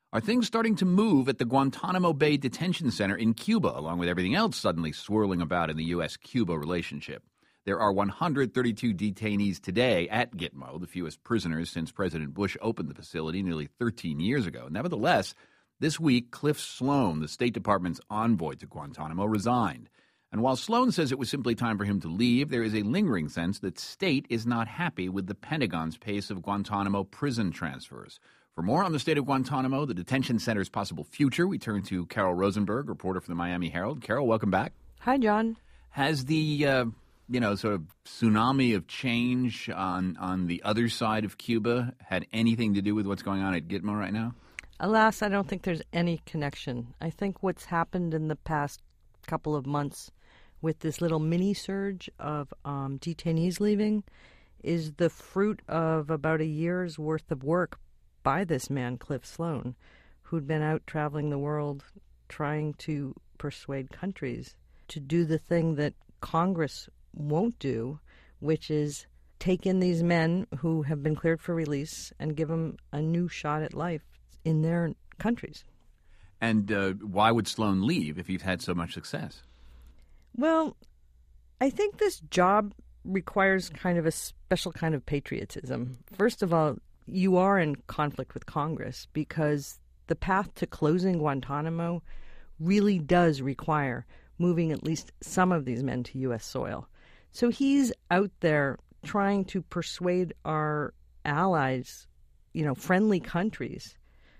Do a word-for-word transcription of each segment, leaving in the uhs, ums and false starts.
Are things starting to move at the Guantanamo Bay Detention Center in Cuba, along with everything else suddenly swirling about in the U S Cuba relationship? There are one hundred thirty-two detainees today at Gitmo, the fewest prisoners since President Bush opened the facility nearly thirteen years ago. Nevertheless, this week, Cliff Sloan, the State Department's envoy to Guantanamo, resigned. And while Sloan says it was simply time for him to leave, there is a lingering sense that State is not happy with the Pentagon's pace of Guantanamo prison transfers. For more on the state of Guantanamo, the detention center's possible future, we turn to Carol Rosenberg, reporter for the Miami Herald. Carol, welcome back. Hi, John. Has the, uh, you know, sort of tsunami of change on, on the other side of Cuba had anything to do with what's going on at Gitmo right now? Alas, I don't think there's any connection. I think what's happened in the past couple of months with this little mini surge of um, detainees leaving is the fruit of about a year's worth of work by this man, Cliff Sloan, who'd been out traveling the world trying to persuade countries to do the thing that Congress won't do, which is take in these men who have been cleared for release and give them a new shot at life in their countries. And uh, why would Sloan leave if he's had so much success? Well, I think this job requires kind of a special kind of patriotism. First of all, you are in conflict with Congress because the path to closing Guantanamo really does require moving at least some of these men to U S soil. So he's out there trying to persuade our allies, you know, friendly countries,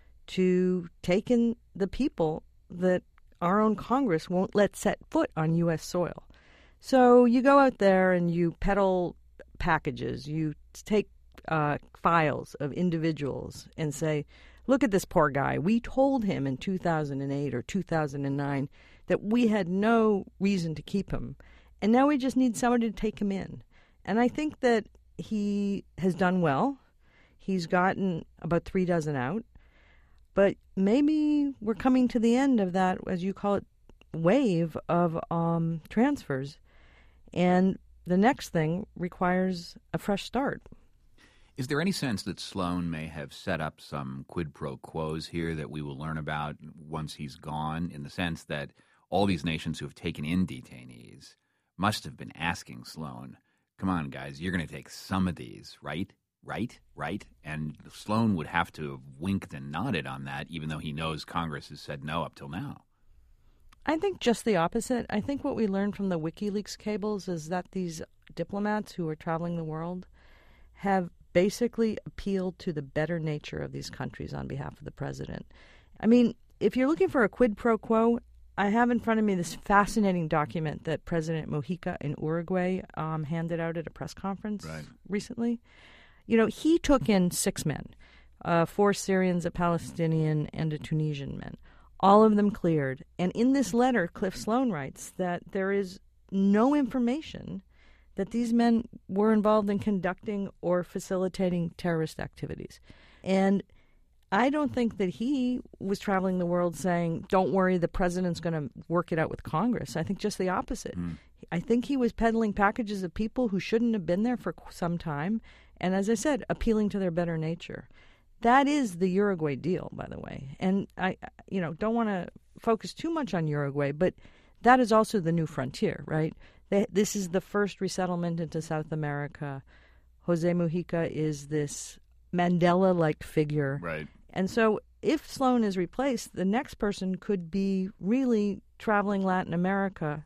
to take in the people that our own Congress won't let set foot on U S soil. So you go out there and you peddle packages, you take uh, files of individuals and say, look at this poor guy. We told him in two thousand eight or two thousand nine that we had no reason to keep him. And now we just need somebody to take him in. And I think that he has done well. He's gotten about three dozen out. But maybe we're coming to the end of that, as you call it, wave of um, transfers. And the next thing requires a fresh start. Is there any sense that Sloan may have set up some quid pro quos here that we will learn about once he's gone, in the sense that all these nations who have taken in detainees must have been asking Sloan, come on, guys, you're going to take some of these, right? Right, right. And Sloan would have to have winked and nodded on that, even though he knows Congress has said no up till now. I think just the opposite. I think what we learned from the WikiLeaks cables is that these diplomats who are traveling the world have basically appealed to the better nature of these countries on behalf of the president. I mean, if you're looking for a quid pro quo, I have in front of me this fascinating document that President Mujica in Uruguay um, handed out at a press conference right. recently. You know, he took in six men, uh, four Syrians, a Palestinian, and a Tunisian man, all of them cleared. And in this letter, Cliff Sloan writes that there is no information that these men were involved in conducting or facilitating terrorist activities. And I don't think that he was traveling the world saying, don't worry, the president's going to work it out with Congress. I think just the opposite. Mm. I think he was peddling packages of people who shouldn't have been there for some time. And as I said, appealing to their better nature. That is the Uruguay deal, by the way. And I, you know, don't want to focus too much on Uruguay, but that is also the new frontier, right? They, this is the first resettlement into South America. Jose Mujica is this Mandela-like figure. Right. And so if Sloan is replaced, the next person could be really traveling Latin America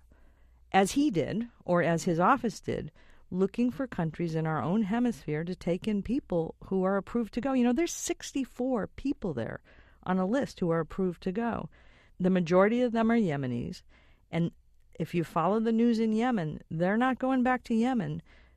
as he did, or as his office did, looking for countries in our own hemisphere to take in people who are approved to go. You know, there's sixty-four people there on a list who are approved to go. The majority of them are Yemenis. And if you follow the news in Yemen, they're not going back to Yemen.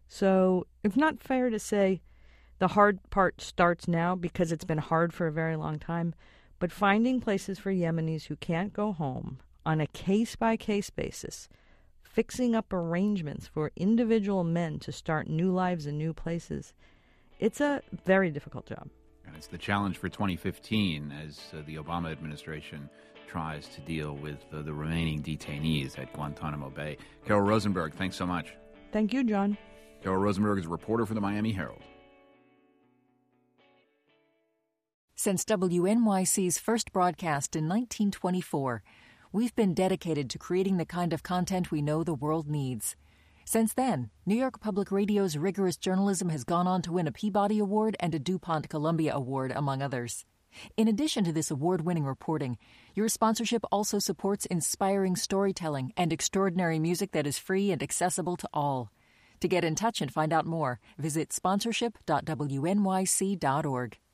So it's not fair to say the hard part starts now because it's been hard for a very long time. But finding places for Yemenis who can't go home on a case-by-case basis, fixing up arrangements for individual men to start new lives in new places, it's a very difficult job. And it's the challenge for twenty fifteen as uh, the Obama administration tries to deal with uh, the remaining detainees at Guantanamo Bay. Carol Rosenberg, thanks so much. Thank you, John. Carol Rosenberg is a reporter for the Miami Herald. Since W N Y C's first broadcast in nineteen twenty-four, we've been dedicated to creating the kind of content we know the world needs. Since then, New York Public Radio's rigorous journalism has gone on to win a Peabody Award and a DuPont Columbia Award, among others. In addition to this award-winning reporting, your sponsorship also supports inspiring storytelling and extraordinary music that is free and accessible to all. To get in touch and find out more, visit sponsorship dot w n y c dot org.